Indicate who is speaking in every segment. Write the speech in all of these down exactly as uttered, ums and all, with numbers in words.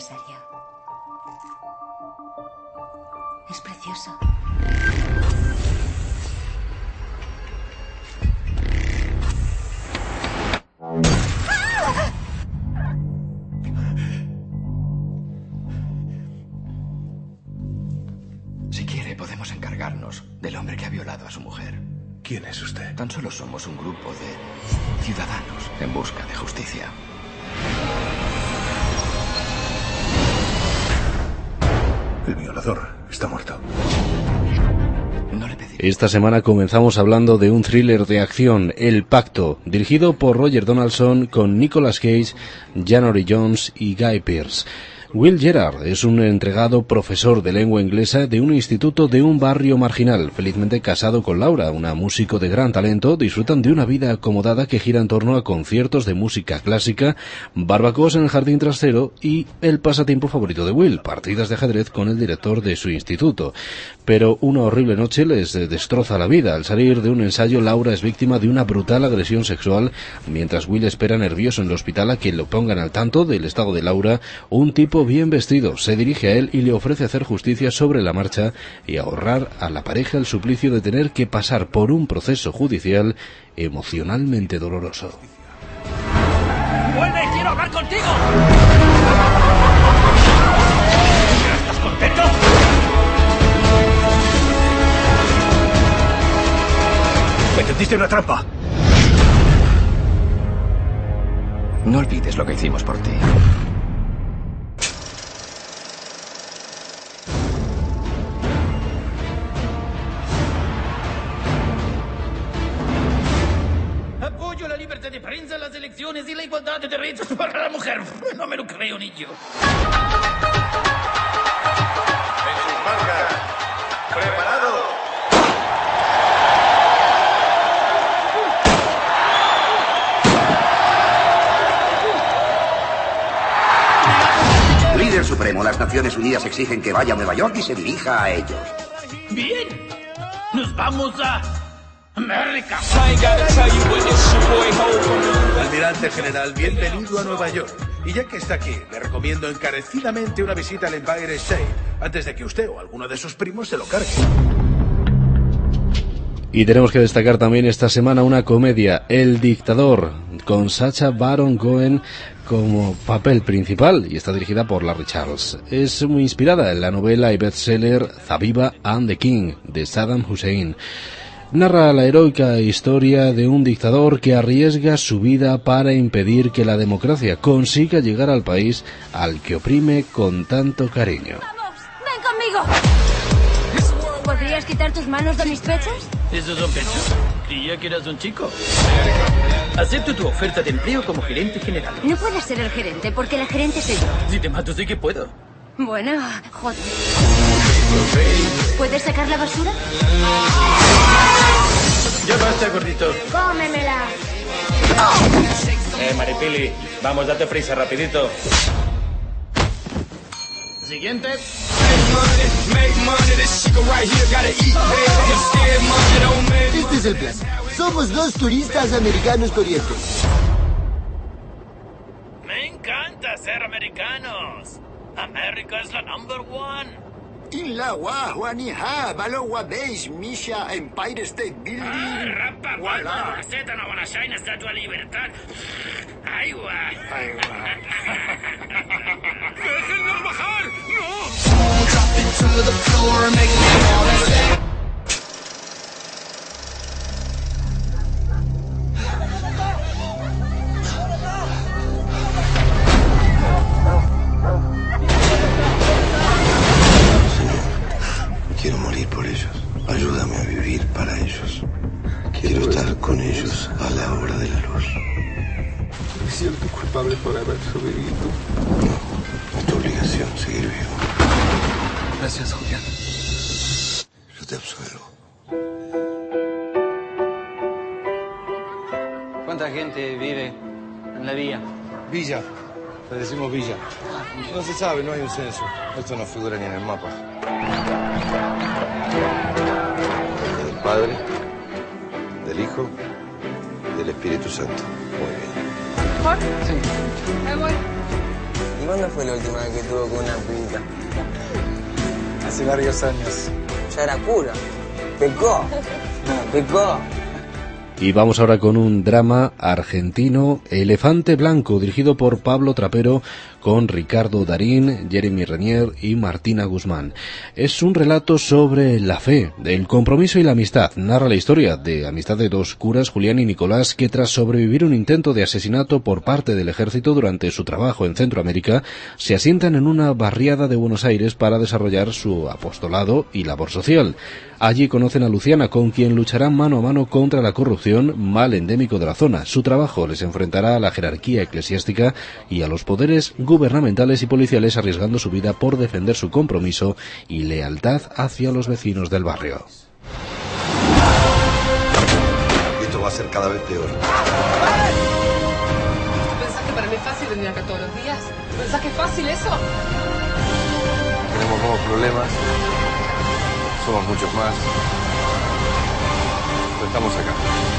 Speaker 1: aniversario. Es precioso.
Speaker 2: Si quiere, podemos encargarnos del hombre que ha violado a su mujer.
Speaker 3: ¿Quién es usted?
Speaker 2: Tan solo somos un grupo de ciudadanos en busca de justicia.
Speaker 3: El violador está muerto.
Speaker 2: No le pedí.
Speaker 4: Esta semana comenzamos hablando de un thriller de acción, El Pacto, dirigido por Roger Donaldson con Nicolas Cage, January Jones y Guy Pearce. Will Gerard es un entregado profesor de lengua inglesa de un instituto de un barrio marginal, felizmente casado con Laura, una músico de gran talento. Disfrutan de una vida acomodada que gira en torno a conciertos de música clásica, barbacoas en el jardín trasero y el pasatiempo favorito de Will, partidas de ajedrez con el director de su instituto. Pero una horrible noche les destroza la vida. Al salir de un ensayo, Laura es víctima de una brutal agresión sexual, mientras Will espera nervioso en el hospital a que lo pongan al tanto del estado de Laura. Un tipo bien vestido se dirige a él y le ofrece hacer justicia sobre la marcha y ahorrar a la pareja el suplicio de tener que pasar por un proceso judicial emocionalmente doloroso.
Speaker 5: ¡Vuelve! ¡Quiero hablar contigo! ¿Estás contento?
Speaker 3: ¡Me tendiste una trampa!
Speaker 2: No olvides lo que hicimos por ti.
Speaker 5: Apoyo la libertad de prensa, las elecciones y la igualdad de derechos para la mujer. No me lo creo ni yo.
Speaker 6: En sus marcas. ¡Preparado!
Speaker 7: Líder supremo, las Naciones Unidas exigen que vaya a Nueva York y se dirija a ellos.
Speaker 5: Bien. Nos vamos a América.
Speaker 3: Almirante General, bienvenido a Nueva York. Y ya que está aquí, le recomiendo encarecidamente una visita al Empire State, antes de que usted o alguno de sus primos se lo cargue.
Speaker 4: Y tenemos que destacar también esta semana una comedia, El Dictador, con Sacha Baron Cohen como papel principal y está dirigida por Larry Charles. Es muy inspirada en la novela y bestseller Zabiba and the King de Saddam Hussein. Narra la heroica historia de un dictador que arriesga su vida para impedir que la democracia consiga llegar al país al que oprime con tanto cariño.
Speaker 1: ¡Vamos! ¡Ven conmigo! ¿Podrías quitar tus manos de mis pechos?
Speaker 5: ¿Esos son pechos? Creía que eras un chico. Acepto tu oferta de empleo como gerente general.
Speaker 1: No puedes ser el gerente porque la gerente soy yo.
Speaker 5: Si te mato, sí que puedo.
Speaker 1: Bueno, joder. ¿Puedes sacar la basura?
Speaker 5: Ya basta, gordito.
Speaker 1: ¡Cómemela!
Speaker 8: Eh, Maripili, vamos, date prisa, rapidito.
Speaker 5: Siguiente.
Speaker 9: Este es el plan. Somos dos turistas americanos corrientes.
Speaker 5: Me encanta ser americanos. América es la number one.
Speaker 9: Ilawa, Juanija, Balowa Base, Misha, Empire State Building.
Speaker 5: Ah, rapa, palma, Rosetta, Nawanashine, Estatua Libertad. ¡Ay, guay! ¡Ay, guay! ¡Déjennos bajar! ¡No!
Speaker 10: Quiero morir por ellos. Ayúdame a vivir para ellos. Quiero estar con ellos a la hora de la luz.
Speaker 9: Me siento culpable por haber sobrevivido.
Speaker 10: No, es tu obligación seguir vivo.
Speaker 9: Gracias, Julián.
Speaker 10: Yo te absuelvo.
Speaker 11: ¿Cuánta gente vive en la villa?
Speaker 12: Villa. Le decimos villa. No se sabe, no hay un censo. Esto no figura ni en el mapa.
Speaker 10: Del Padre, del Hijo y del Espíritu Santo. Muy bien.
Speaker 1: ¿Por?
Speaker 11: Sí.
Speaker 1: Me voy.
Speaker 11: ¿Y cuándo fue la última vez que estuvo con una pibita?
Speaker 13: Hace varios años.
Speaker 11: Ya era cura. Pecó. Pecó.
Speaker 4: Y vamos ahora con un drama argentino, Elefante Blanco, dirigido por Pablo Trapero, con Ricardo Darín, Jeremy Renier y Martina Guzmán. Es un relato sobre la fe, el compromiso y la amistad. Narra la historia de amistad de dos curas, Julián y Nicolás, que tras sobrevivir un intento de asesinato por parte del ejército durante su trabajo en Centroamérica, se asientan en una barriada de Buenos Aires para desarrollar su apostolado y labor social. Allí conocen a Luciana, con quien lucharán mano a mano contra la corrupción, mal endémico de la zona. Su trabajo les enfrentará a la jerarquía eclesiástica y a los poderes gubernamentales y policiales, arriesgando su vida por defender su compromiso y lealtad hacia los vecinos del barrio.
Speaker 10: Esto va a ser cada vez peor.
Speaker 14: ¿Pensás que para mí es fácil venir acá todos los días? ¿Pensás que es fácil eso?
Speaker 12: Tenemos nuevos problemas. Somos muchos más. Pero estamos acá.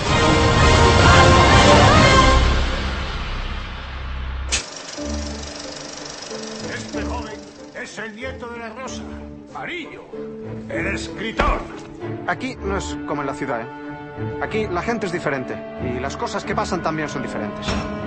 Speaker 15: Este joven es el nieto de la Rosa, Mariño, el escritor.
Speaker 16: Aquí no es como en la ciudad, ¿eh? Aquí la gente es diferente y las cosas que pasan también son diferentes.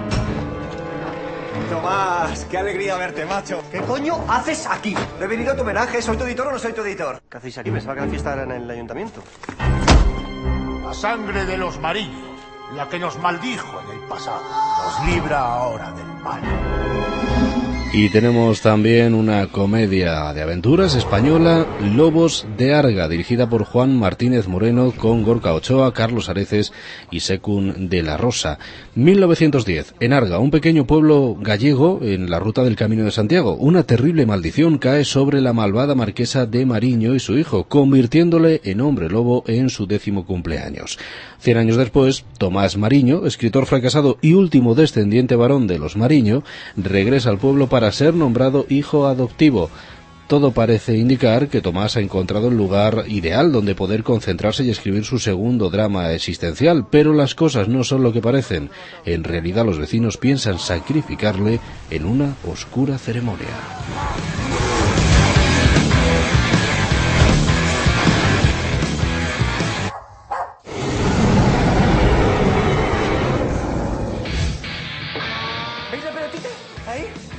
Speaker 17: Tomás, qué alegría verte, macho. ¿Qué coño haces aquí? No he venido a tu homenaje, ¿soy tu editor o no soy tu editor? ¿Qué hacéis aquí? Pensaba que la fiesta era en el ayuntamiento.
Speaker 15: La sangre de los Mariños, la que nos maldijo en el pasado, nos libra ahora del mal.
Speaker 4: Y tenemos también una comedia de aventuras española, Lobos de Arga, dirigida por Juan Martínez Moreno, con Gorka Ochoa, Carlos Areces y Secún de la Rosa. mil novecientos diez, en Arga, un pequeño pueblo gallego en la ruta del Camino de Santiago. Una terrible maldición cae sobre la malvada marquesa de Mariño y su hijo, convirtiéndole en hombre lobo en su décimo cumpleaños. Cien años después, Tomás Mariño, escritor fracasado y último descendiente varón de los Mariño, regresa al pueblo para ser nombrado hijo adoptivo. Todo parece indicar que Tomás ha encontrado el lugar ideal donde poder concentrarse y escribir su segundo drama existencial, pero las cosas no son lo que parecen. En realidad los vecinos piensan sacrificarle en una oscura ceremonia.
Speaker 17: ¿Veis la pelotita? Ahí.